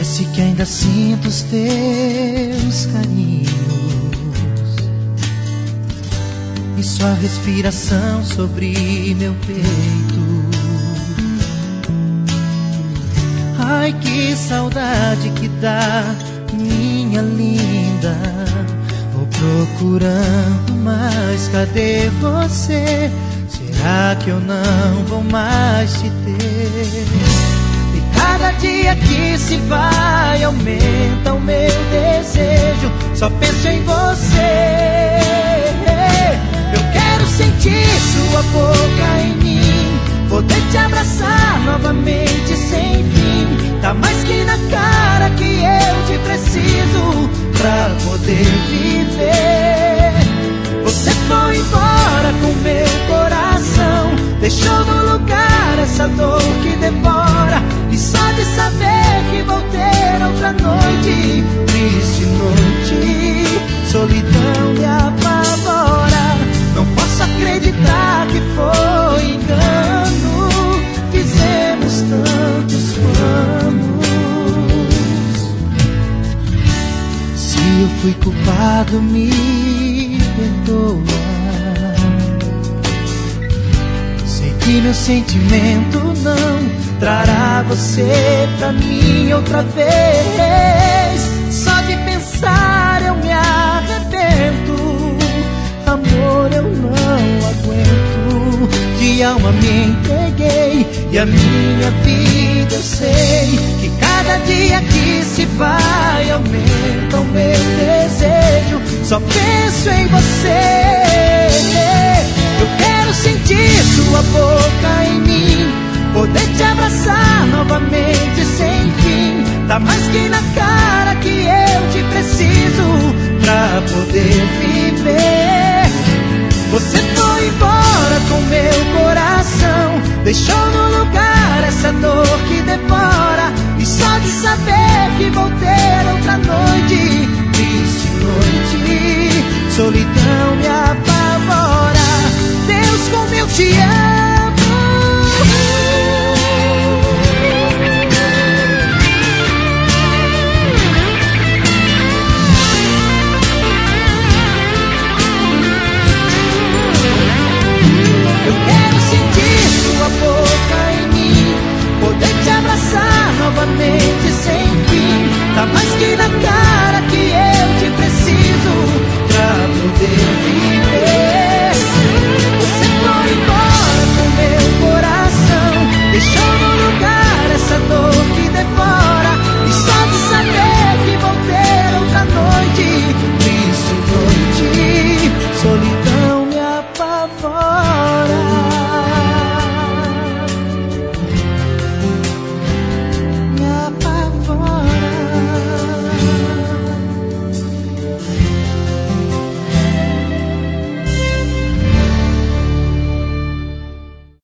Parece que ainda sinto os teus carinhos e sua respiração sobre meu peito. Ai, que saudade que dá, minha linda. Vou procurando, mas cadê você? Será que eu não vou mais te ter? E cada dia que se vai aumenta o meu desejo. Só penso em você. Eu quero sentir sua boca em mim, poder te abraçar novamente sem fim. Tá mais que na cara que eu te preciso pra poder viver. Você foi embora com meu coração, deixou no lugar essa dor que devora. E só de saber que vou ter outra noite, triste noite, solidão me apavora. Não posso acreditar que foi engano, fizemos tantos planos. Se eu fui culpado, me perdoa. Sei que meu sentimento não trará você pra mim outra vez. Só de pensar eu me arrependo. Amor, eu não aguento. De alma me entreguei e a minha vida eu sei que cada dia que se vai aumenta o meu desejo. Só penso em você. Eu quero sentir sua boca em mim, poder te abraçar novamente sem fim. Tá mais que na cara que eu te preciso pra poder viver. Você foi embora com meu coração, deixou no lugar essa dor que devora. E só de saber que vou ter outra noite, triste noite, solidão me apavora. Deus, como eu te amo.